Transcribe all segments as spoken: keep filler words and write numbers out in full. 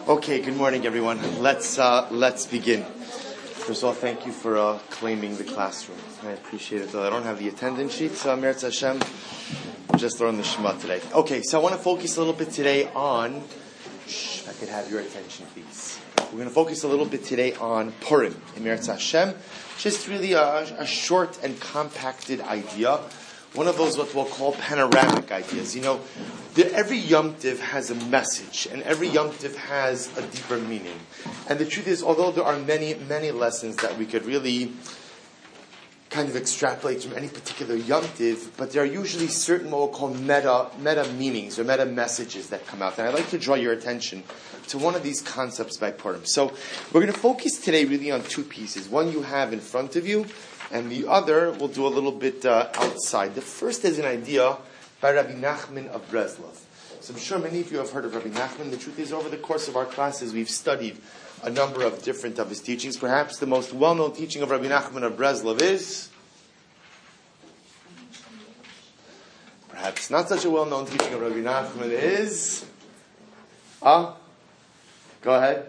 Okay, good morning, everyone. Let's uh, let's begin. First of all, thank you for uh, claiming the classroom. I appreciate it. Though I don't have the attendance sheet, so Meretz Hashem, just learned the Shema today. Okay, so I want to focus a little bit today on. Shh, if I could have your attention, please. We're going to focus a little bit today on Purim in Meretz Hashem. Just really a, a short and compacted idea. One of those what we'll call panoramic ideas. You know, the, every Yom Tiv has a message, and every Yom Tiv has a deeper meaning. And the truth is, although there are many, many lessons that we could really kind of extrapolate from any particular Yom Tiv, but there are usually certain what we'll call meta, meta meanings or meta messages that come out. And I'd like to draw your attention to one of these concepts by Purim. So we're going to focus today really on two pieces. One you have in front of you, and the other we'll do a little bit uh, outside. The first is an idea by Rabbi Nachman of Breslov. So I'm sure many of you have heard of Rabbi Nachman. The truth is, over the course of our classes, we've studied a number of different of his teachings. Perhaps the most well-known teaching of Rabbi Nachman of Breslov is, perhaps not such a well-known teaching of Rabbi Nachman is, ah, uh, go ahead.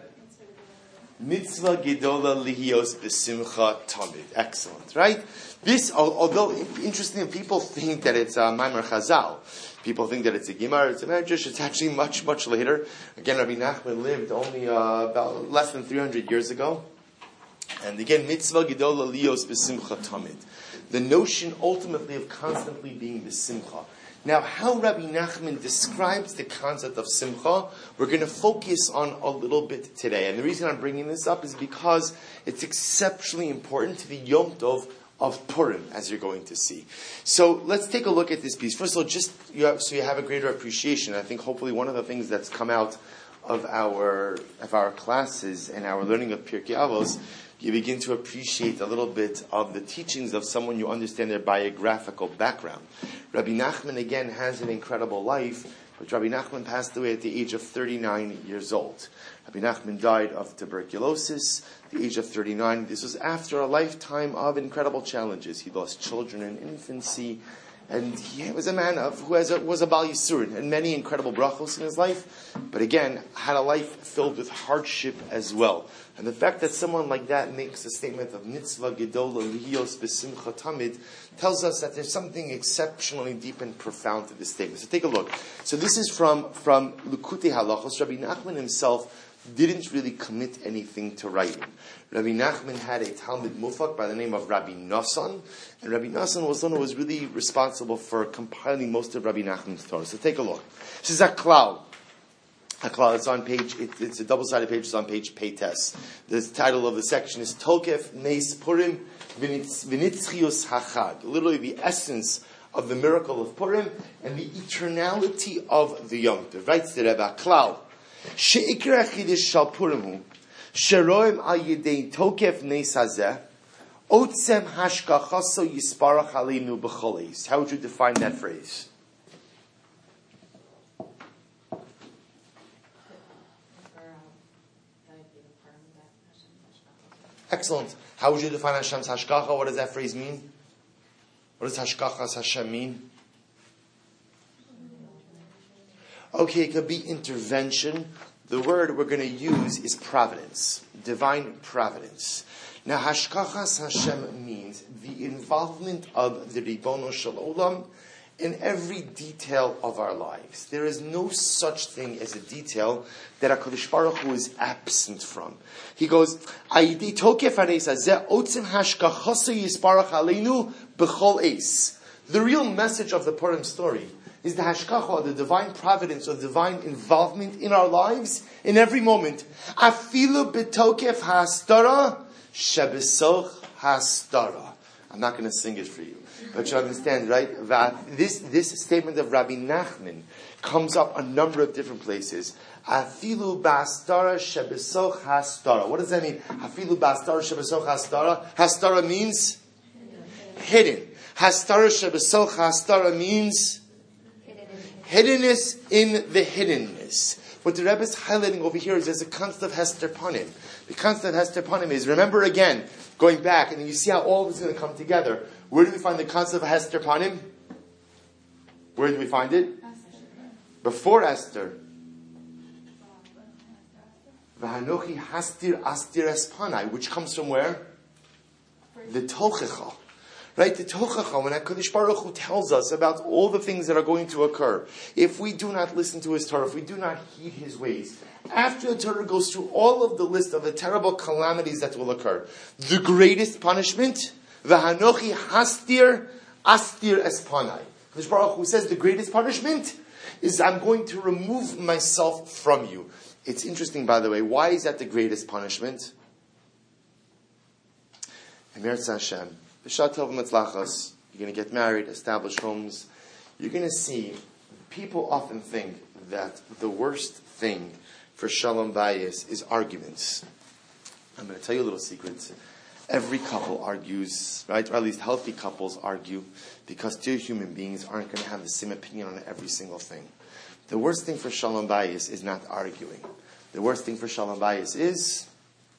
Mitzvah gedola lihios b'simcha tamid. Excellent, right? This, although interesting, people think that it's a Maimar Chazal. People think that it's a Gemara, it's a Medrash. It's actually much, much later. Again, Rabbi Nachman lived only uh, about less than three hundred years ago. And again, mitzvah gedola lihios b'simcha tamid. The notion ultimately of constantly being b'simcha. Now, how Rabbi Nachman describes the concept of simcha, we're going to focus on a little bit today. And the reason I'm bringing this up is because it's exceptionally important to the Yom Tov of Purim, as you're going to see. So let's take a look at this piece. First of all, just you have, so you have a greater appreciation. I think hopefully one of the things that's come out of our of our classes and our learning of Pirkei Avos, you begin to appreciate a little bit of the teachings of someone you understand their biographical background. Rabbi Nachman, again, has an incredible life, but Rabbi Nachman passed away at the age of thirty-nine years old. Rabbi Nachman died of tuberculosis at the age of thirty-nine. This was after a lifetime of incredible challenges. He lost children in infancy, and he was a man of who has a, was a Bal Yisurin and many incredible brachos in his life, but again, had a life filled with hardship as well. And the fact that someone like that makes a statement of mitzvah gedola lihios b'simcha tamid tells us that there's something exceptionally deep and profound to this statement. So take a look. So this is from, from Likutei Halachos. Rabbi Nachman himself didn't really commit anything to writing. Rabbi Nachman had a Talmud Mufak by the name of Rabbi Nassan, and Rabbi Nassan was the one who was really responsible for compiling most of Rabbi Nachman's Torah. So take a look. This is a klal. A klal. It's on page. It, it's a double-sided page. It's on page Peites. The title of the section is Tokef Neis Purim V'Nitzchius Hachag. Literally, the essence of the miracle of Purim and the eternality of the Yom Tov. Writes the Rebbe klal. She'ikra chidish shal Purim hu sheroim al yedei tokef neis hazeh otzem hashkachaso yisparach aleinu b'choleis. How would you define that phrase? Excellent. How would you define Hashem's hashkacha? What does that phrase mean? What does hashkachas Hashem mean? Okay, it could be intervention. The word we're going to use is providence, divine providence. Now, hashkachas Hashem means the involvement of the Ribono Shel Olam in every detail of our lives. There is no such thing as a detail that HaKadosh Baruch Hu is absent from. He goes, "Ayidei tokef hareis hazeh otzim hashkachaso yisparach aleinu b'chol eis." The real message of the Purim story is the hashkacha, the divine providence or divine involvement in our lives in every moment. Afilu b'tokef hastara shebesoch hastara. I'm not going to sing it for you, but you understand, right? That this this statement of Rabbi Nachman comes up a number of different places. Afilu b'astara shebesoch hastara. What does that mean? Afilu b'astara shebesoch hastara. Hastara means hidden. Hastara shebesoch hastara means hiddenness in the hiddenness. What the Rebbe is highlighting over here is there's a concept of Hester Panim. The concept of Hester Panim is, remember again, going back, and then you see how all of this is going to come together. Where do we find the concept of Hester Panim? Where do we find it? Before Esther. V'hanochi hastir astir espanai, which comes from where? The Tochecha. Right? The Tochecha, when HaKadosh Baruch Hu tells us about all the things that are going to occur, if we do not listen to His Torah, if we do not heed His ways, after the Torah goes through all of the list of the terrible calamities that will occur, the greatest punishment, V'hanochi hastir astir espanai. HaKadosh Baruch Hu says the greatest punishment is I'm going to remove myself from you. It's interesting, by the way, why is that the greatest punishment? Emir Hashem, B'shat Tov Metzlachos, you're going to get married, establish homes. You're going to see, people often think that the worst thing for Shalom Bayis is arguments. I'm going to tell you a little secret. Every couple argues, right? Or at least healthy couples argue, because two human beings aren't going to have the same opinion on every single thing. The worst thing for Shalom Bayis is not arguing. The worst thing for Shalom Bayis is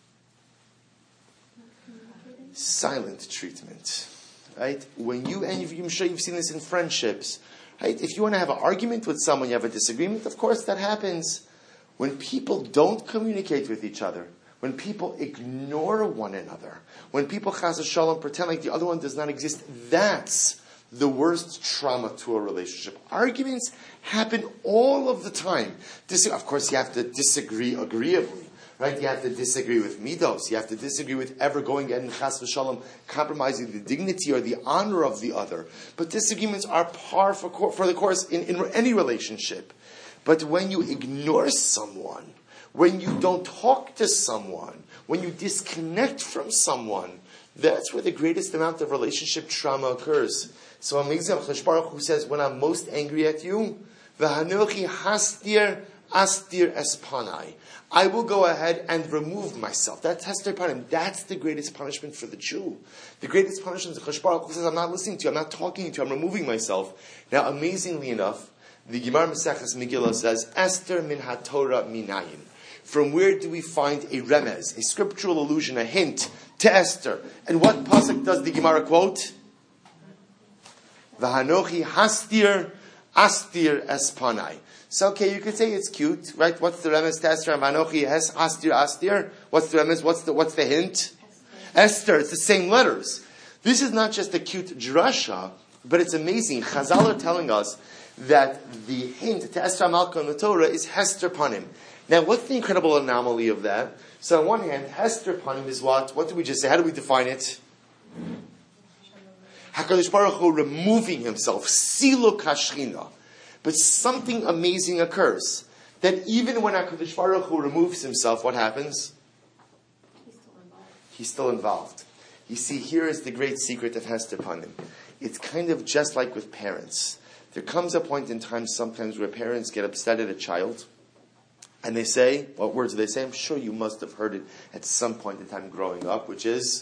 silent treatment. Right? When you, and I'm sure you've seen this in friendships, right? If you want to have an argument with someone, you have a disagreement, of course that happens. When people don't communicate with each other, when people ignore one another, when people chas v'shalom pretend like the other one does not exist, that's the worst trauma to a relationship. Arguments happen all of the time. Dis- of course, you have to disagree agreeably, right? You have to disagree with midos. You have to disagree with ever going and chas v'shalom compromising the dignity or the honor of the other. But disagreements are par for, cor- for the course in, in any relationship. But when you ignore someone, when you don't talk to someone, when you disconnect from someone, that's where the greatest amount of relationship trauma occurs. So amazing, HaKadosh Baruch Hu says, when I'm most angry at you, v'hanochi hastir astir espanai, I will go ahead and remove myself. That's hastir panim. That's the greatest punishment for the Jew. The greatest punishment is HaKadosh Baruch Hu says, I'm not listening to you, I'm not talking to you, I'm removing myself. Now, amazingly enough, the Gemara Maseches Megillah says, Esther min haTorah minayin. From where do we find a remez, a scriptural allusion, a hint to Esther? And what pasuk does the Gemara quote? V'hanochi hastir astir espanai. So, okay, you could say it's cute, right? What's the remez to Esther? V'hanochi has hastir astir. What's the remez? What's the what's the hint? Esther. Esther. It's the same letters. This is not just a cute drasha, but it's amazing. Chazal are telling us that the hint to Esther Malka in the Torah is Hester Panim. Now, what's the incredible anomaly of that? So, on one hand, Hester Panim is what? What do we just say? How do we define it? HaKadosh Baruch Hu removing himself, Silo Kashchina. But something amazing occurs. That even when HaKadosh Baruch Hu removes himself, what happens? He's still involved. He's still involved. You see, here is the great secret of Hester Panim. It's kind of just like with parents. There comes a point in time sometimes where parents get upset at a child, and they say, what words do they say? I'm sure you must have heard it at some point in time growing up, which is,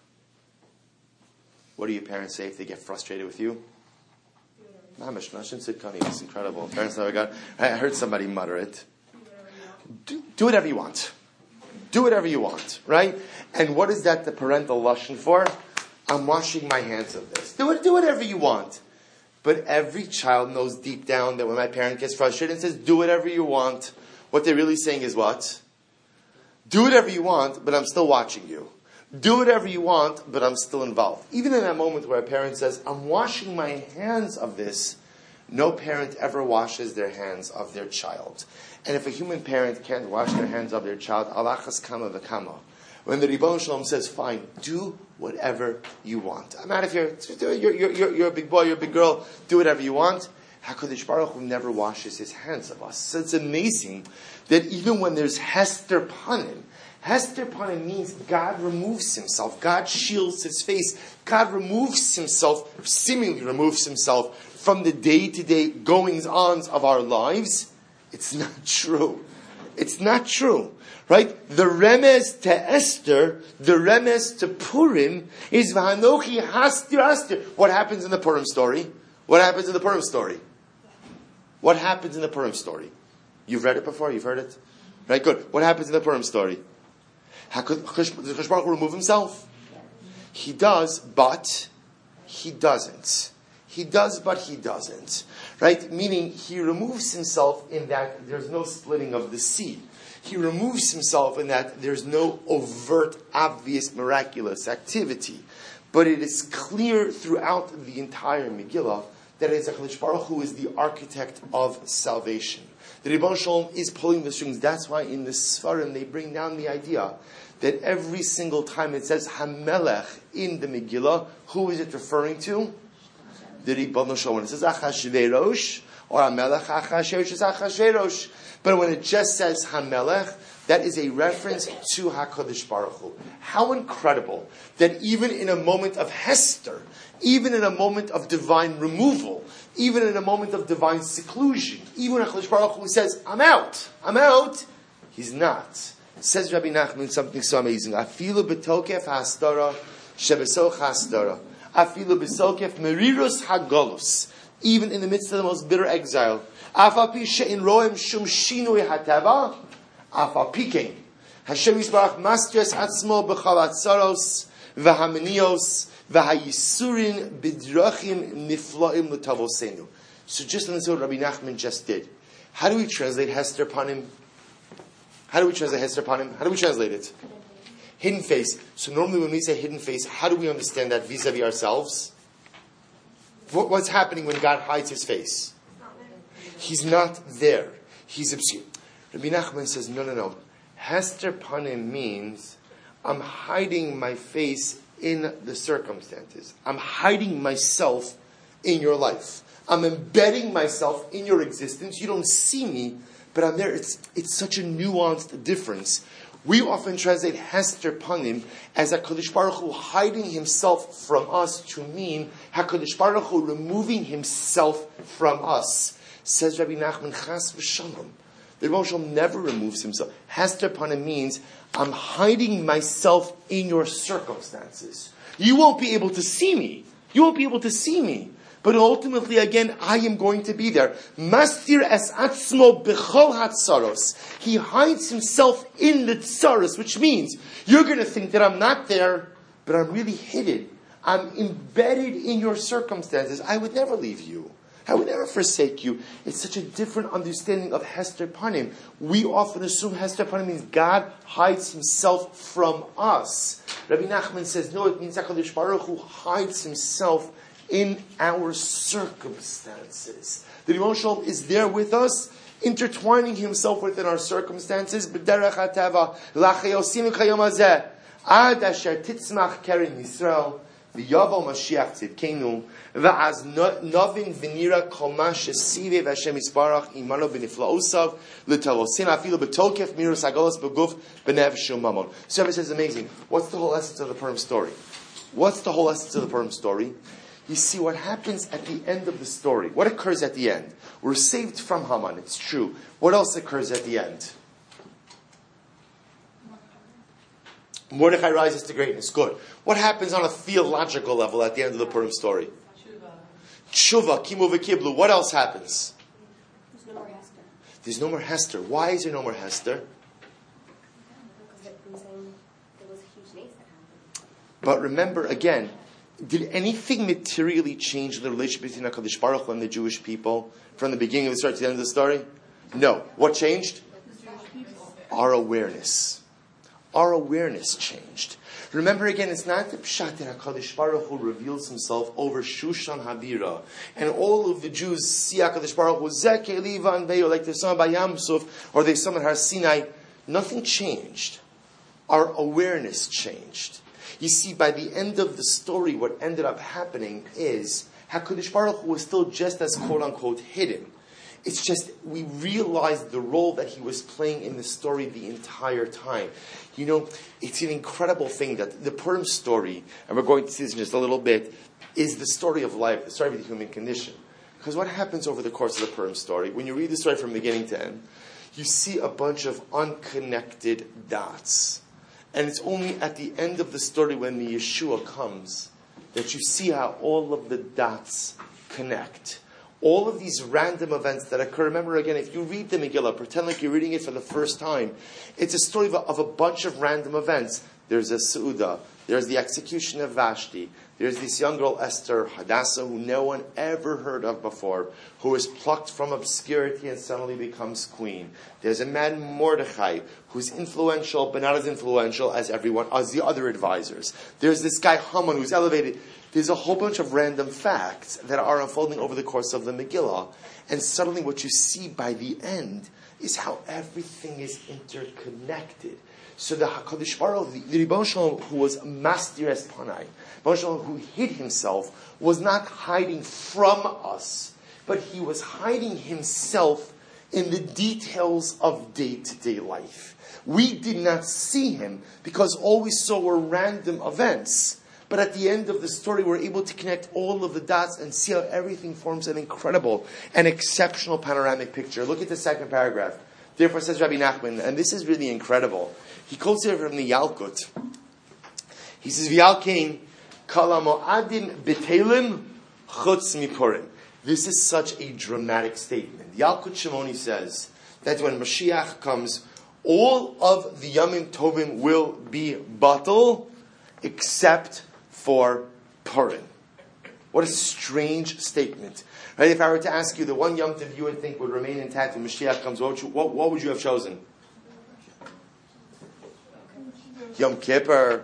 what do your parents say if they get frustrated with you? Mamish, Nashin Sitkani, it's incredible. Parents never got, I heard somebody mutter it. Do, do whatever you want. Do whatever you want, right? And what is that the parental lashon for? I'm washing my hands of this. Do it, do whatever you want. But every child knows deep down that when my parent gets frustrated and says, do whatever you want, what they're really saying is what? Do whatever you want, but I'm still watching you. Do whatever you want, but I'm still involved. Even in that moment where a parent says, I'm washing my hands of this, no parent ever washes their hands of their child. And if a human parent can't wash their hands of their child, alachas kama v'kama. When the Ribbon Shalom says, fine, do whatever you want. I'm out of here. You're, you're, you're, you're a big boy, you're a big girl. Do whatever you want. HaKadosh Baruch Hu never washes his hands of us. So it's amazing that even when there's Hester Panim, Hester Panim means God removes himself. God shields his face. God removes himself, seemingly removes himself from the day-to-day goings-ons of our lives. It's not true. It's not true. Right? The remez to Esther, the remez to Purim is V'hanochi hastir astir. What happens in the Purim story? What happens in the Purim story? What happens in the Purim story? You've read it before? You've heard it? Right? Good. What happens in the Purim story? Does HaKadosh Baruch Hu remove himself? He does, but he doesn't. He does, but he doesn't. Right? Meaning, he removes himself in that there's no splitting of the sea. He removes himself in that there's no overt, obvious, miraculous activity. But it is clear throughout the entire Megillah that HaKadosh Baruch Hu is the architect of salvation. The Ribbon Shalom is pulling the strings. That's why in the Sfarim they bring down the idea that every single time it says Hamelech in the Megillah, who is it referring to? The Ribbon Shalom. When it says Achashverosh or Hamelech Achashverosh, it's Achashverosh. But when it just says Hamelech, that is a reference to HaKadosh Baruch Hu. How incredible that even in a moment of Hester, even in a moment of divine removal, even in a moment of divine seclusion, even when HaKadosh Baruch Hu says, I'm out, I'm out, he's not. Says Rabbi Nachman something so amazing. Afilu betokef hastara shebesoch hastara. Afilu besokef merirus hagolus. Even in the midst of the most bitter exile. Afapi she'in roem shum shinui hateva. Afapikein. Hashem Yisbarach masters atzmo b'chalat saros v'hamenios v'hayisurin b'drachim niflaim l'tavosenu. So just listen to what Rabbi Nachman just did. How do we translate Hester Panim? How do we translate Hester Panim? How do we translate it? Hidden face. So normally when we say hidden face, how do we understand that vis-a-vis ourselves? What, what's happening when God hides his face? He's not there. He's obscure. Rabbi Nachman says, no, no, no. Hester Panim means I'm hiding my face in the circumstances. I'm hiding myself in your life. I'm embedding myself in your existence. You don't see me, but I'm there. It's, it's such a nuanced difference. We often translate Hester Panim as HaKadosh Baruch Hu hiding himself from us to mean HaKadosh Baruch Hu removing himself from us. Says Rabbi Nachman, Chas v'shalom. The Rebbe Shalom never removes himself. Hester Panim means I'm hiding myself in your circumstances. You won't be able to see me. You won't be able to see me. But ultimately, again, I am going to be there. Mastir es atzmo b'chol hatzaros. He hides himself in the tzaros, which means you're going to think that I'm not there, but I'm really hidden. I'm embedded in your circumstances. I would never leave you. I would never forsake you. It's such a different understanding of Hester Panim. We often assume Hester Panim means God hides himself from us. Rabbi Nachman says, no, it means HaKadosh Baruch Hu hides himself in our circumstances. The Ribbon Shalom is there with us, intertwining himself within our circumstances. B'derech hateva, l'chayosinu kayom hazeh, ad asher titzmach keren Yisrael, v'yavo Mashiach tzidkenu, v'az novin v'nira kol ma shesive v'Hashem Yisbarach imano b'niflaosav, l'tavosin afilu b'tokef mirus hagolos b'guf b'nefesh u'mamon. So it says amazing. What's the whole essence of the Purim story? What's the whole essence of the Purim story? You see what happens at the end of the story. What occurs at the end? We're saved from Haman, it's true. What else occurs at the end? Mordechai rises to greatness. Good. What happens on a theological level at the end of the Purim story? Tshuva, Kimu v'Kiblu. What else happens? There's no more Hester. There's no more Hester. Why is there no more Hester? Because there was a huge nace that happened. But remember, again, did anything materially change in the relationship between HaKadosh Baruch Hu and the Jewish people from the beginning of the story to the end of the story? No. What changed? Our awareness. Our awareness changed. Remember again, it's not the pshat that HaKadosh Baruch Hu reveals himself over Shushan Habira, and all of the Jews see HaKadosh Baruch Hu Zeh Ke'liva and Veyo, like they saw by Yam Suf, or they saw in Har Sinai. Nothing changed. Our awareness changed. You see, by the end of the story, what ended up happening is HaKadosh Baruch Hu was still just as quote-unquote hidden. It's just we realized the role that he was playing in the story the entire time. You know, it's an incredible thing that the Purim story, and we're going to see this in just a little bit, is the story of life, the story of the human condition. Because what happens over the course of the Purim story, when you read the story from beginning to end, you see a bunch of unconnected dots. And it's only at the end of the story when the Yeshua comes that you see how all of the dots connect. All of these random events that occur. Remember again, if you read the Megillah, pretend like you're reading it for the first time. It's a story of a, of a bunch of random events. There's a Seudah, There's the execution of Vashti. There's this young girl, Esther, Hadassah, who no one ever heard of before, who is plucked from obscurity and suddenly becomes queen. There's a man, Mordechai, who's influential, but not as influential as everyone, as the other advisors. There's this guy, Haman, who's elevated. There's a whole bunch of random facts that are unfolding over the course of the Megillah. And suddenly what you see by the end is how everything is interconnected. So the HaKadosh Baruch Hu, the Ribbon Shalom, who was Mastir Es Panai, Ribbon Shalom, who hid himself, was not hiding from us, but he was hiding himself in the details of day-to-day life. We did not see him because all we saw were random events. But at the end of the story, we're able to connect all of the dots and see how everything forms an incredible and exceptional panoramic picture. Look at the second paragraph. Therefore, says Rabbi Nachman, and this is really incredible. He quotes it from the Yalkut. He says, "V'yalkein kala mo'adim b'telim chutz mipurim." This is such a dramatic statement. Yalkut Shimoni says that when Mashiach comes, all of the Yamim Tovim will be batal, except for Purim. What a strange statement. Right? If I were to ask you the one Yom Tov you would think would remain intact when Mashiach comes, what would you, what, what would you have chosen? Yom Kippur,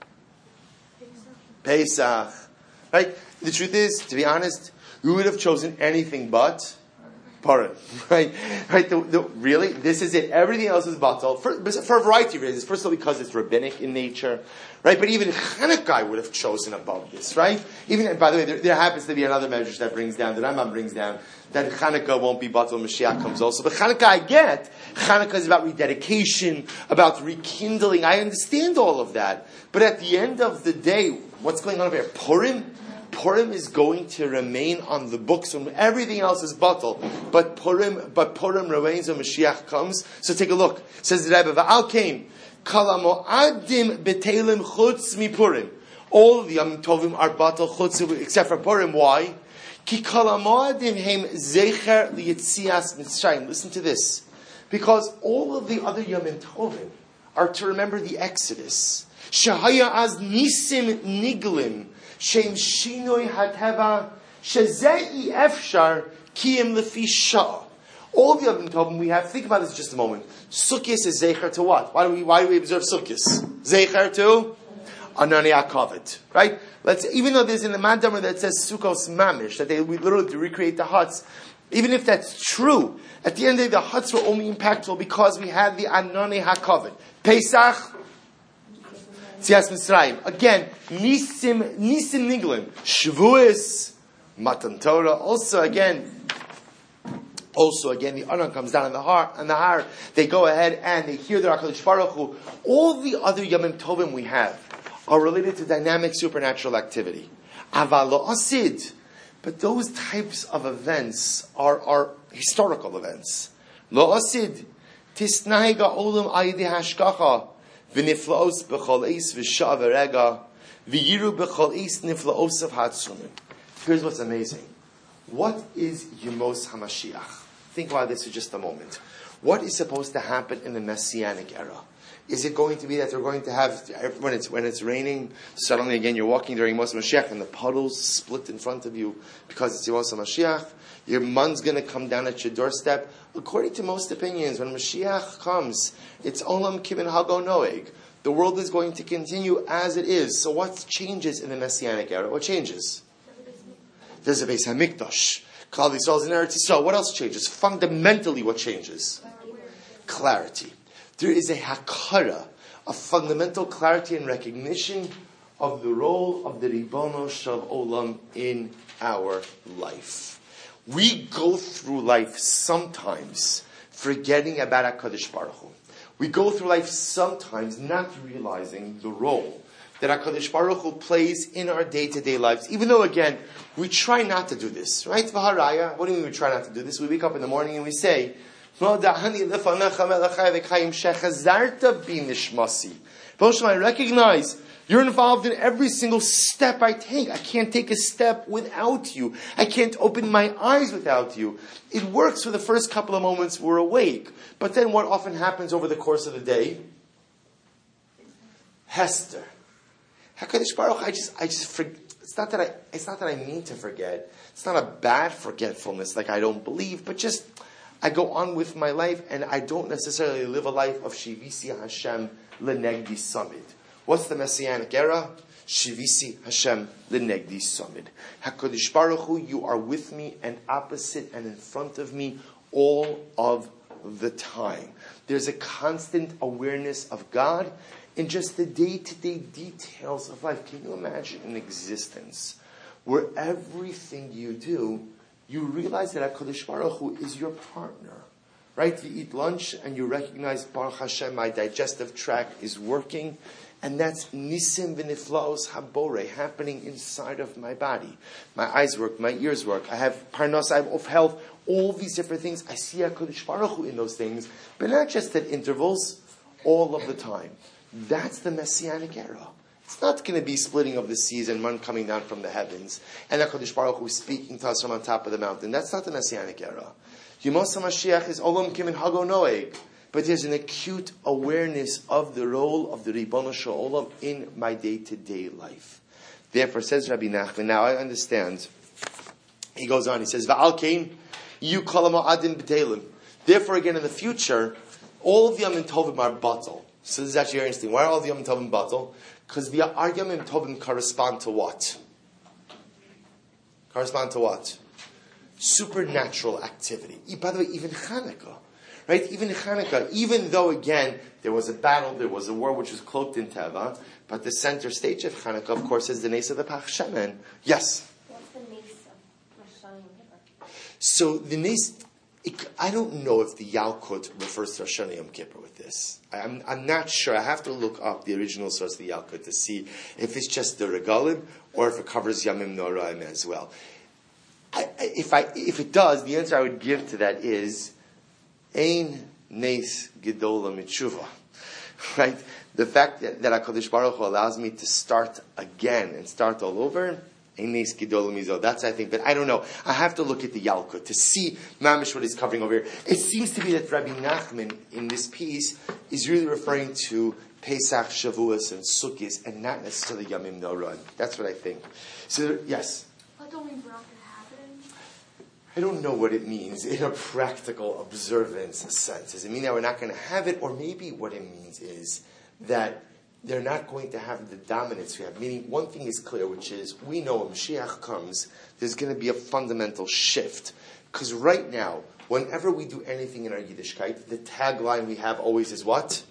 Pesach. Right? The truth is, to be honest, we would have chosen anything but Purim. Right? Right? The, the, really? This is it. Everything else is batal for, for a variety of reasons. First of all, because it's rabbinic in nature. Right? But even Chanukah would have chosen above this, right? Even, and by the way, there, there happens to be another measure that brings down, the Rambam brings down, that Chanukah won't be batal when Mashiach comes also. But Chanukah I get. Chanukah is about rededication, about rekindling. I understand all of that. But at the end of the day, what's going on over here? Purim? Purim is going to remain on the books when everything else is batal. But Purim, but Purim remains when Mashiach comes. So take a look. It says the Rebbe, Va'al came. Kalamoadim betelim chutz mi Purim. All the Yom Tovim are batal chutz except for Purim. Why? Ki kalamoadim heim zecher liyitzias Mitzrayim. Listen to this, because all of the other Yom Tovim are to remember the Exodus. Shahaya az nisim niglim shem shinoi hateva shezei efshar kiyim lefi shah. All the other Tovim we have, think about this just a moment. Sukkos is Zecher to what? Why do we, why do we observe Sukkos? Zecher to Anani HaKavod. Right? Let's, even though there's in the Mandamer that says Sukkos Mamish, that they we literally recreate the huts, even if that's true, at the end of the day, the huts were only impactful because we had the Anani HaKavod. Pesach, Tzias Mitzrayim. Again, Nisim, Nisim Niglim. Shavuos, Matan Torah. Also, again, Also, again, the Aron comes down on the har, on the har. They go ahead and they hear the HaKadosh Baruch Hu. All the other Yomim Tovim we have are related to dynamic supernatural activity. Aval lo asid. But those types of events are, are historical events. Lo asid. Tisnaiga olam aydi hashkacha. V'niflaos b'chol eis v'sha v'rega. V'yiru b'chol eis niflaos of hatzumim. Here's what's amazing. What is Yemos HaMashiach? Think about this for just a moment. What is supposed to happen in the Messianic era? Is it going to be that they're going to have, when it's when it's raining, suddenly again you're walking during Yemos HaMashiach and the puddles split in front of you because it's Yemos HaMashiach? Your man's going to come down at your doorstep? According to most opinions, when Mashiach comes, it's Olam Kibin Hago Noeg. The world is going to continue as it is. So what changes in the Messianic era? What changes? There's a Beis HaMikdash. Klal Yisrael is in Eretz Yisrael. What else changes? Fundamentally, what changes? Clarity. There is a hakara, a fundamental clarity and recognition of the role of the Ribono Shel Olam in our life. We go through life sometimes forgetting about HaKadosh Baruch Hu. We go through life sometimes not realizing the role that HaKadosh Baruch Hu plays in our day-to-day lives, even though, again, we try not to do this, right? V'haraya, what do you mean we try not to do this? We wake up in the morning and we say, I recognize you're involved in every single step I take. I can't take a step without you. I can't open my eyes without you. It works for the first couple of moments we're awake. But then what often happens over the course of the day? Hester. HaKadosh Baruch, I just, I just forget. It's not that I, it's not that I mean to forget. It's not a bad forgetfulness, like I don't believe, but just, I go on with my life, and I don't necessarily live a life of Shivisi Hashem Lenegdi Samid. What's the Messianic era? Shivisi Hashem Lenegdi Samid. HaKadosh Baruch Hu, you are with me and opposite and in front of me all of the time. There's a constant awareness of God in just the day-to-day details of life. Can you imagine an existence where everything you do, you realize that HaKadosh Baruch Hu is your partner? Right? You eat lunch and you recognize, Baruch Hashem, my digestive tract is working, and that's Nisim v'niflaos habore, happening inside of my body. My eyes work, my ears work, I have parnos, I have of health, all these different things. I see HaKadosh Baruch Hu in those things, but not just at intervals, all of the time. That's the Messianic era. It's not going to be splitting of the seas and man coming down from the heavens and HaKadosh Baruch Hu speaking to us from on top of the mountain. That's not the Messianic era. Yemos HaMashiach is Olam Kim and Hago Noeg. But there's an acute awareness of the role of the Ribono Shel Olam in my day-to-day life. Therefore, says Rabbi Nachman, now I understand. He goes on, he says, Va'al Kain, you kol ha'mo'adim b'telim. Therefore, again, in the future, all of the Yom Tovim are batal. So this is actually very interesting. Why are all the Yom Tovim batal? Because the our Yom Tovim correspond to what? Correspond to what? Supernatural activity. By the way, even Hanukkah. Right? Even Hanukkah, even though, again, there was a battle, there was a war which was cloaked in Teva, but the center stage of Hanukkah, of course, is the Nes of the Pach Shemen. Yes? What's the Nes of Rosh Hashanah Yom Kippur? So the Nes, it, I don't know if the Yalkut refers to Rosh Hashanah Yom Kippur with this. I'm, I'm not sure. I have to look up the original source of the Yalkut to see if it's just the Regalim or if it covers Yamim Noraim as well. I, if, I, if it does, the answer I would give to that is Ein Nes Gedola Mitshuva. Right? The fact that, that HaKadosh Baruch Hu allows me to start again and start all over, Ein Nes Gedola Mizo. That's, I think, but I don't know. I have to look at the Yalkut to see mamish what he's covering over here. It seems to be that Rabbi Nachman in this piece is really referring to Pesach, Shavuos, and Sukkot, and not necessarily Yamim Noraim. That's what I think. So, yes? What don't we bring up to happen? I don't know what it means in a practical observance sense. Does it mean that we're not going to have it? Or maybe what it means is that they're not going to have the dominance we have. Meaning, one thing is clear, which is, we know when Mashiach comes, there's going to be a fundamental shift. Because right now, whenever we do anything in our Yiddishkeit, the tagline we have always is what?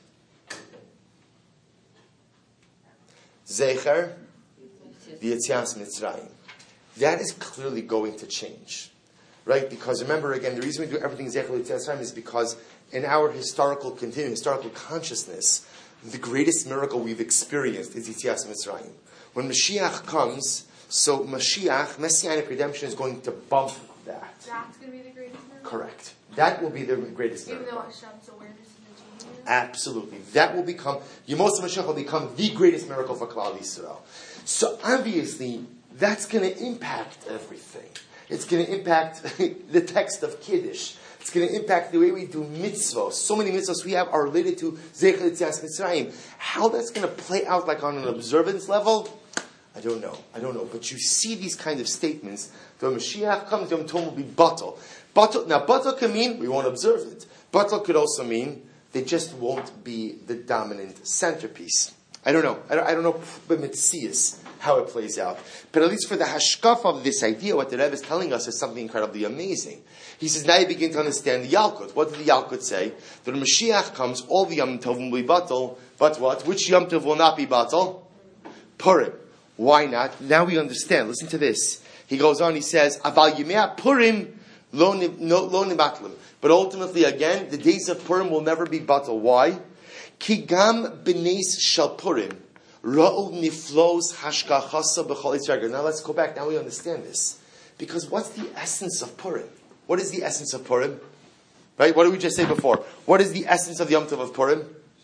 Zecher v'yetzias Mitzrayim. That is clearly going to change. Right? Because remember, again, the reason we do everything Zecher v'yetzias Mitzrayim is because in our historical continuum, historical consciousness, the greatest miracle we've experienced is Yetzias Mitzrayim. When Mashiach comes, so Mashiach, Messianic redemption, is going to bump that. That's going to be the greatest miracle? Correct. That will be the greatest miracle. Even though Hashem's awareness is a genius? Absolutely. That will become, Yemos HaMashiach will become the greatest miracle for Klal Yisrael. So obviously, that's going to impact everything. It's going to impact the text of Kiddush. It's going to impact the way we do mitzvahs. So many mitzvahs we have are related to Zecher Yetzias Mitzrayim. How that's going to play out like on an observance level, I don't know. I don't know. But you see these kind of statements. The Mashiach comes, Yom Tov will be batal. Batal. Now, batal can mean we won't observe it. Batal could also mean they just won't be the dominant centerpiece. I don't know. I don't, I don't know b'mitzias how it plays out. But at least for the hashkaf of this idea, what the Rebbe is telling us is something incredibly amazing. He says, now you begin to understand the Yalkut. What did the Yalkut say? That when Mashiach comes, all the Yom Tov will be batal. But what? Which Yom Tov will not be batal? Purim. Why not? Now we understand. Listen to this. He goes on, he says, Aval Yimei Purim lo nibatlim. But ultimately, again, the days of Purim will never be batal. Why? Ki gam b'neis shel Purim ra'u niflos hashkachasa b'chol Yisrael. Now let's go back. Now we understand this. Because what's the essence of Purim? What is the essence of Purim? Right? What did we just say before? What is the essence of the Yom Tov of Purim?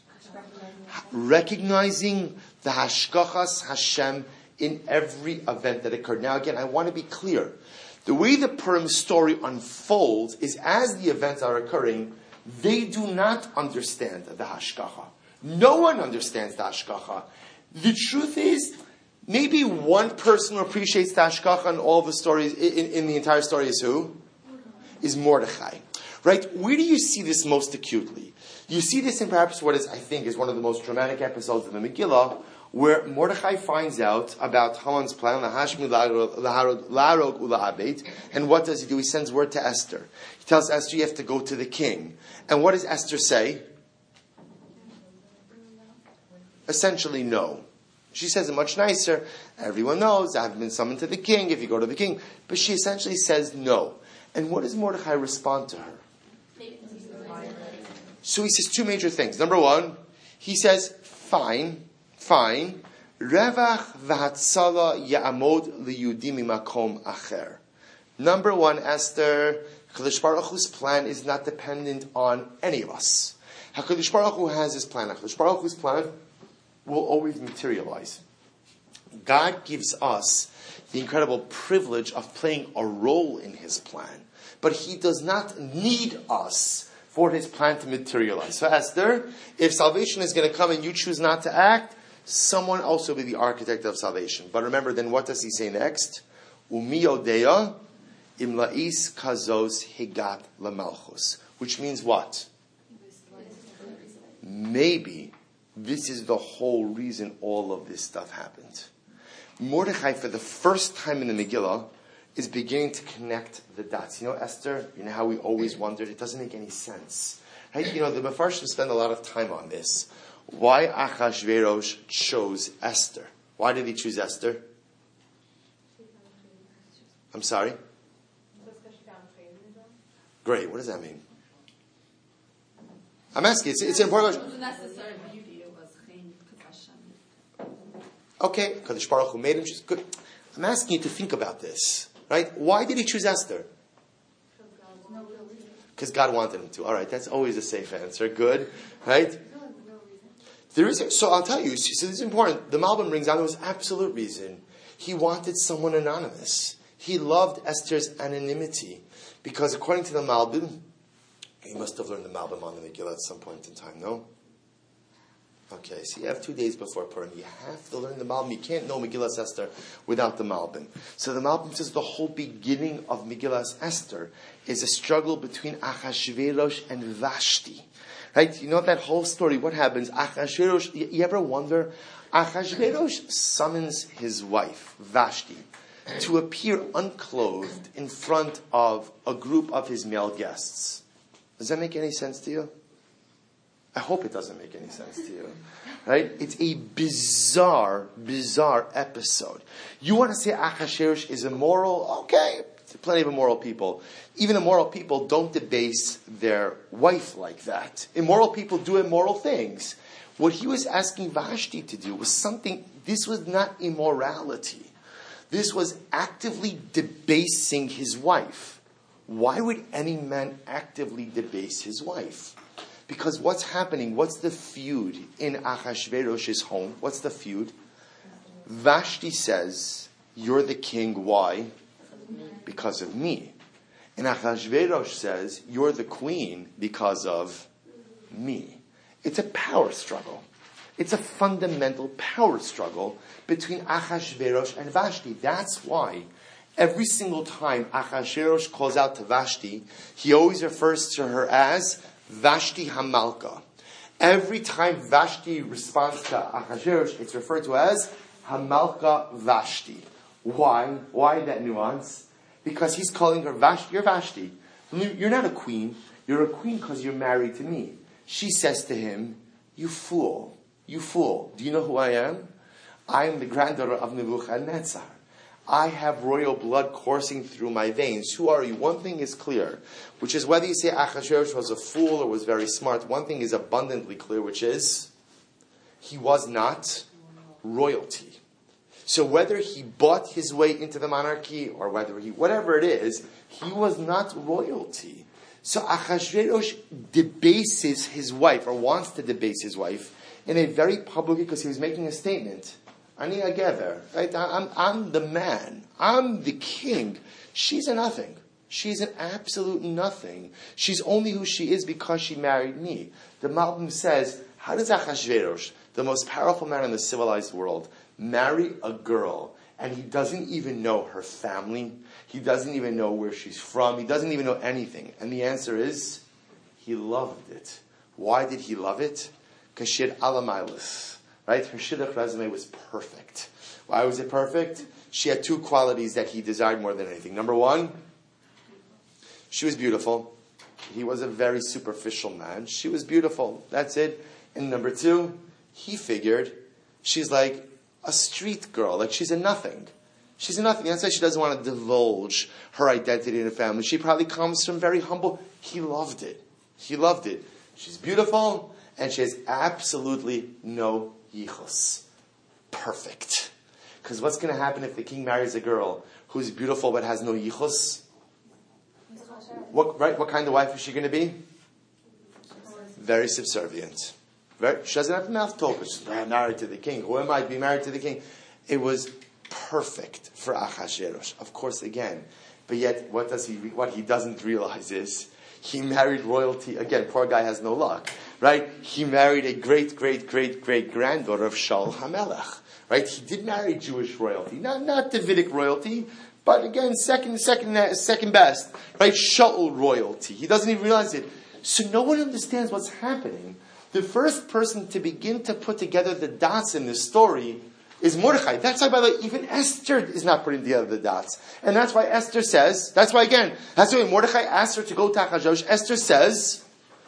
Recognizing the hashkachas Hashem in every event that occurred. Now again, I want to be clear. The way the Purim story unfolds is as the events are occurring, they do not understand the hashkacha. No one understands the hashkacha. The truth is, Maybe one person who appreciates the hashgacha in all the stories, in, in the entire story is who? Is Mordechai. Right? Where do you see this most acutely? You see this in perhaps what is, I think, is one of the most dramatic episodes of the Megillah, where Mordechai finds out about Haman's plan, Lahashmi Larog Ula'abet, and what does he do? He sends word to Esther. He tells Esther, you have to go to the king. And what does Esther say? Essentially, no. She says it much nicer. Everyone knows, I have been summoned to the king, if you go to the king. But she essentially says no. And what does Mordechai respond to her? So he says two major things. Number one, he says, fine, fine. Revach v'hatzala ya'amod liyudim mimakom acher. Number one, Esther, HaKadosh Baruch Hu's plan is not dependent on any of us. HaKadosh Baruch Hu has his plan. HaKadosh Baruch Hu's plan will always materialize. God gives us the incredible privilege of playing a role in his plan. But he does not need us for his plan to materialize. So Esther, if salvation is going to come and you choose not to act, someone else will be the architect of salvation. But remember, then what does he say next? Umi odeya imla'is kazos higat lamalchus. Which means what? Maybe this is the whole reason all of this stuff happened. Mordechai, for the first time in the Megillah, is beginning to connect the dots. You know, Esther, you know how we always wondered, it doesn't make any sense. Right? You know, the Mefarshim spend a lot of time on this. Why Achashverosh chose Esther? Why did he choose Esther? I'm sorry? Great, what does that mean? I'm asking, it's, it's an important question. Okay, Kadosh Baruch Hu made him choose. Good. I'm asking you to think about this, right? Why did he choose Esther? Because God wanted him to. All right, that's always a safe answer. Good, right? There is. A, so I'll tell you. So this is important. The Malbim brings out there was absolute reason. He wanted someone anonymous. He loved Esther's anonymity because, according to the Malbim, he must have learned the Malbim on the Megillah at some point in time. No. Okay, so you have two days before Purim. You have to learn the Malbim. You can't know Megillah Esther without the Malbim. So the Malbim says the whole beginning of Megillah Esther is a struggle between Achashverosh and Vashti. Right? You know that whole story. What happens? Achashverosh, you, you ever wonder? Achashverosh summons his wife, Vashti, to appear unclothed in front of a group of his male guests. Does that make any sense to you? I hope it doesn't make any sense to you. Right? It's a bizarre, bizarre episode. You want to say Achashverosh is immoral? Okay. Plenty of immoral people. Even immoral people don't debase their wife like that. Immoral people do immoral things. What he was asking Vashti to do was something, this was not immorality. This was actively debasing his wife. Why would any man actively debase his wife? Because what's happening, what's the feud in Achashverosh's home? What's the feud? Vashti says, you're the king, why? Because of me. And Achashverosh says, you're the queen because of me. It's a power struggle. It's a fundamental power struggle between Achashverosh and Vashti. That's why every single time Achashverosh calls out to Vashti, he always refers to her as Vashti Hamalka. Every time Vashti responds to Achashverosh, it's referred to as Hamalka Vashti. Why? Why that nuance? Because he's calling her Vashti. You're Vashti. You're not a queen. You're a queen because you're married to me. She says to him, you fool. You fool. Do you know who I am? I am the granddaughter of Nebuchadnezzar. I have royal blood coursing through my veins. Who are you? One thing is clear, which is whether you say Achashverosh was a fool or was very smart, one thing is abundantly clear, which is he was not royalty. So whether he bought his way into the monarchy or whether he, whatever it is, he was not royalty. So Achashverosh debases his wife, or wants to debase his wife, in a very public, because he was making a statement. Ani agever, right? I'm, I'm the man. I'm the king. She's a nothing. She's an absolute nothing. She's only who she is because she married me. The Malbim says, how does Achashverosh, the most powerful man in the civilized world, marry a girl and he doesn't even know her family? He doesn't even know where she's from. He doesn't even know anything. And the answer is, he loved it. Why did he love it? Because she had alamailis, right? Her shidduch resume was perfect. Why was it perfect? She had two qualities that he desired more than anything. Number one, she was beautiful. He was a very superficial man. She was beautiful. That's it. And number two, he figured she's like a street girl. Like she's a nothing. She's a nothing. That's why she doesn't want to divulge her identity in her family. She probably comes from very humble. He loved it. He loved it. She's beautiful, and she has absolutely no yichus. Perfect. Because what's going to happen if the king marries a girl who's beautiful but has no yichus? What, right? What kind of wife is she going to be? Very subservient. Very, she doesn't have mouth talk. She's married to the king. Who am I to be married to the king? It was perfect for Achashverosh. Of course, again. But yet, what does he? What he doesn't realize is he married royalty. Again, poor guy has no luck, right? He married a great, great, great, great granddaughter of Shaul HaMelech, right? He did marry Jewish royalty, not not Davidic royalty, but again, second, second, second best, right? Shaul royalty. He doesn't even realize it. So no one understands what's happening. The first person to begin to put together the dots in this story is Mordechai. That's why, by the way, even Esther is not putting together the dots. And that's why Esther says, that's why again, that's why Mordechai asked her to go to Achashverosh. Esther says,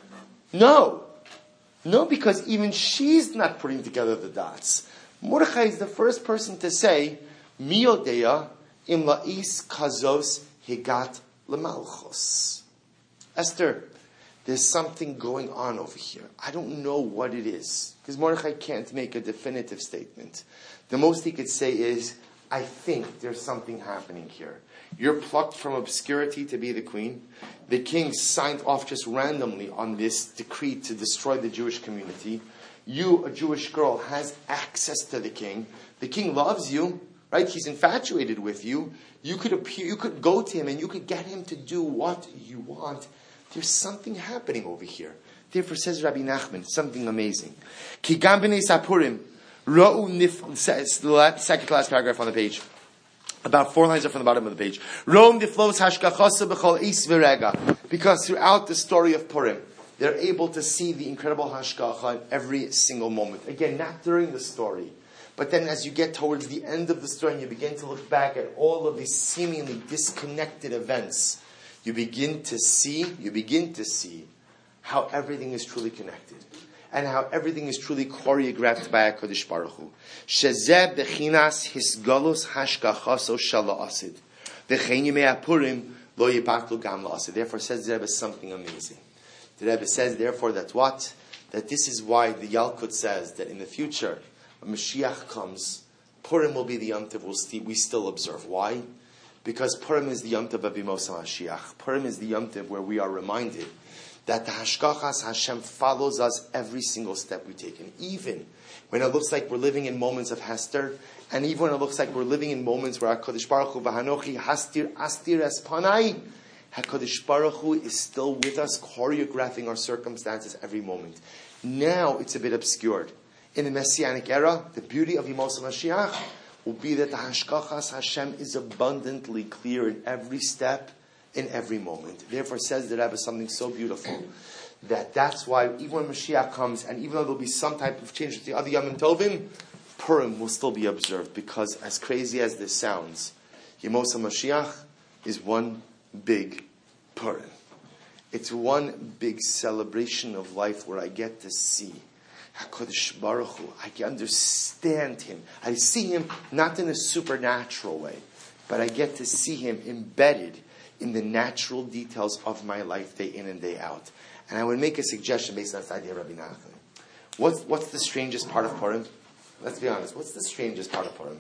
no. No, because even she's not putting together the dots. Mordechai is the first person to say, Mi yodeya im la'is kazos higat lemalchos. Esther, there's something going on over here. I don't know what it is. Because Mordechai can't make a definitive statement. The most he could say is, I think there's something happening here. You're plucked from obscurity to be the queen. The king signed off just randomly on this decree to destroy the Jewish community. You, a Jewish girl, has access to the king. The king loves you, right? He's infatuated with you. You could appear, you could go to him and you could get him to do what you want. There's something happening over here. Therefore, says Rabbi Nachman, something amazing. Ki gam b'nei Sapurim ra'u nif, says the second to last paragraph on the page. About four lines up from the bottom of the page. Ra'u niflos hashkachasa b'chol is v'rega. Because throughout the story of Purim, they're able to see the incredible hashkacha in every single moment. Again, not during the story, but then as you get towards the end of the story and you begin to look back at all of these seemingly disconnected events, you begin to see, you begin to see how everything is truly connected. And how everything is truly choreographed by HaKadosh Baruch Hu. Shezeh bechinas hisgalus hashkachaso shala'asid. V'chein yimei HaPurim lo yibatlu gam la'asid. Therefore, says the Rebbe something amazing. The Rebbe says, therefore, that what? That this is why the Yalkut says that in the future, when Mashiach comes, Purim will be the Yom Tov we still observe. Why? Because Purim is the Yom Tov of Yemos HaMashiach. Purim is the Yom Tov where we are reminded that the Hashkachas Hashem follows us every single step we take. And even when it looks like we're living in moments of Hester, and even when it looks like we're living in moments where HaKadosh Baruch Hu v'hanochi hastir astir es panai, HaKadosh Baruch Hu is still with us, choreographing our circumstances every moment. Now it's a bit obscured. In the Messianic era, the beauty of Yemos HaMashiach will be that the Hashkachas Hashem is abundantly clear in every step, in every moment. Therefore, says the Rebbe something so beautiful, that that's why even when Mashiach comes, and even though there'll be some type of change with the other Yom Tovim, Purim will still be observed, because as crazy as this sounds, Yemos HaMashiach is one big Purim. It's one big celebration of life where I get to see HaKadosh Baruch Hu. I can understand Him. I see Him not in a supernatural way, but I get to see Him embedded in the natural details of my life day in and day out. And I would make a suggestion based on this idea of Rabbi Nachman. What's, what's the strangest part of Purim? Let's be honest. What's the strangest part of Purim?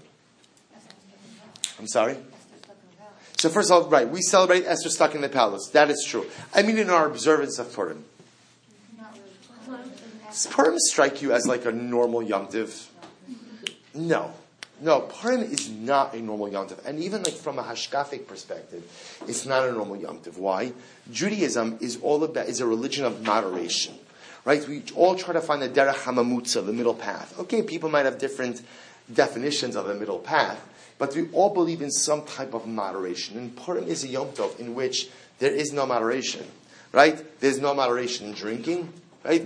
I'm sorry? So first of all, right, we celebrate Esther stuck in the palace. That is true. I mean in our observance of Purim. Does Purim strike you as like a normal Yom Tov? No. No, Purim is not a normal Yom Tov. And even like from a hashkafic perspective, it's not a normal Yom Tov. Why? Judaism is all about, is a religion of moderation. Right? We all try to find the derech hamamutza, the middle path. Okay, people might have different definitions of a middle path, but we all believe in some type of moderation. And Purim is a Yom Tov in which there is no moderation, right? There's no moderation in drinking, right?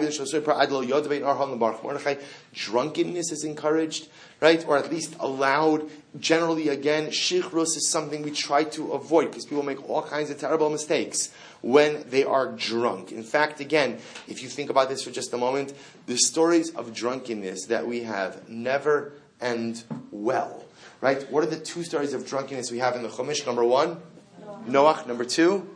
Drunkenness is encouraged, right? Or at least allowed. Generally, again, shichrus is something we try to avoid because people make all kinds of terrible mistakes when they are drunk. In fact, again, if you think about this for just a moment, the stories of drunkenness that we have never end well, right? What are the two stories of drunkenness we have in the Chumash? Number one, Noach. Number two,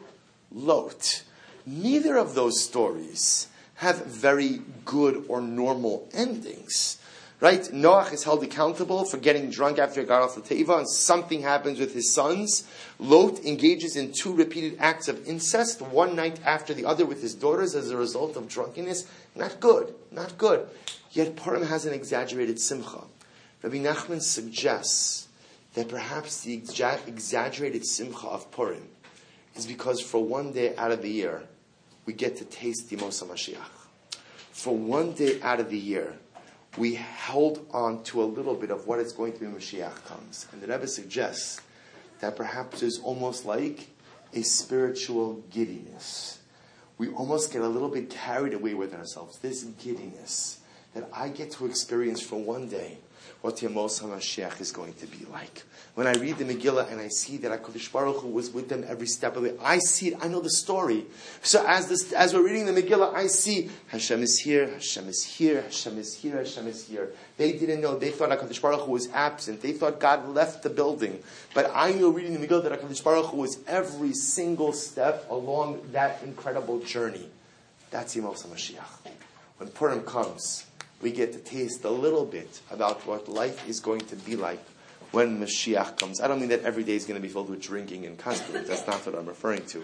Lot. Neither of those stories have very good or normal endings. Right? Noach is held accountable for getting drunk after he got off the teva, and something happens with his sons. Lot engages in two repeated acts of incest, one night after the other with his daughters as a result of drunkenness. Not good. Not good. Yet Purim has an exaggerated simcha. Rabbi Nachman suggests that perhaps the exa- exaggerated simcha of Purim is because for one day out of the year, we get to taste the Yemos HaMashiach. For one day out of the year, we held on to a little bit of what it's going to be when Mashiach comes. And the Rebbe suggests that perhaps there's almost like a spiritual giddiness. We almost get a little bit carried away with ourselves. This giddiness that I get to experience for one day what the Yemos HaMashiach is going to be like. When I read the Megillah and I see that HaKadosh Baruch Hu was with them every step of the way, I see it, I know the story. So as this, as we're reading the Megillah, I see Hashem is here, Hashem is here, Hashem is here, Hashem is here. They didn't know, they thought HaKadosh Baruch Hu was absent, they thought God left the building. But I knew reading the Megillah that HaKadosh Baruch Hu was every single step along that incredible journey. That's Yemos HaMashiach. When Purim comes, we get to taste a little bit about what life is going to be like when Mashiach comes. I don't mean that every day is going to be filled with drinking and constantly. That's not what I'm referring to.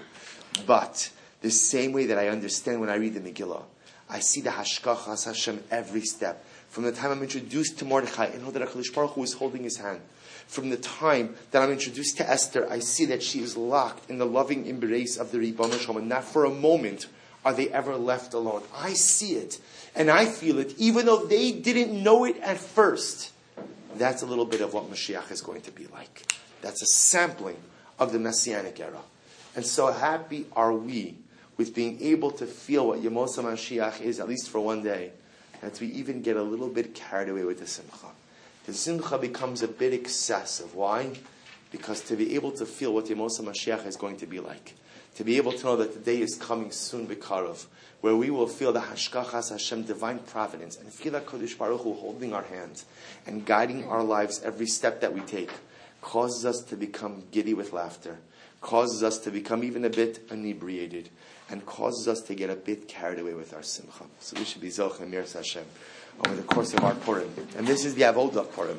But the same way that I understand when I read the Megillah, I see the Hashkachas Hashem every step. From the time I'm introduced to Mordechai, I know that HaKadosh Baruch Hu is holding his hand. From the time that I'm introduced to Esther, I see that she is locked in the loving embrace of the Ribono Shel Olam, and not for a moment are they ever left alone. I see it, and I feel it, even though they didn't know it at first. That's a little bit of what Mashiach is going to be like. That's a sampling of the Messianic era. And so happy are we with being able to feel what Yemos HaMashiach is, at least for one day, that we even get a little bit carried away with the simcha. The simcha becomes a bit excessive. Why? Because to be able to feel what Yemos HaMashiach is going to be like, to be able to know that the day is coming soon, B'karov, where we will feel the Hashkachas Hashem, divine providence, and feel HaKadosh Baruch Hu holding our hands and guiding our lives every step that we take, causes us to become giddy with laughter, causes us to become even a bit inebriated, and causes us to get a bit carried away with our simcha. So we should be Zoch and Miras Hashem over the course of our Purim. And this is the Avodah of Purim,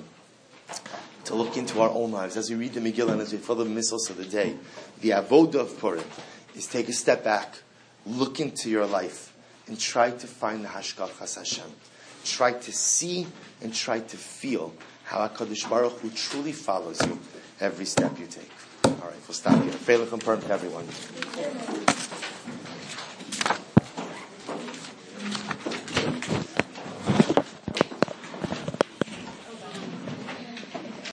to look into our own lives. As we read the Megillah and as we follow the mitzvos of the day, the Avodah of Purim is take a step back, look into your life, and try to find the Hashkachas Hashem. Try to see and try to feel how HaKadosh Baruch Hu truly follows you every step you take. All right, we'll stop here. Freilich and Purim to everyone.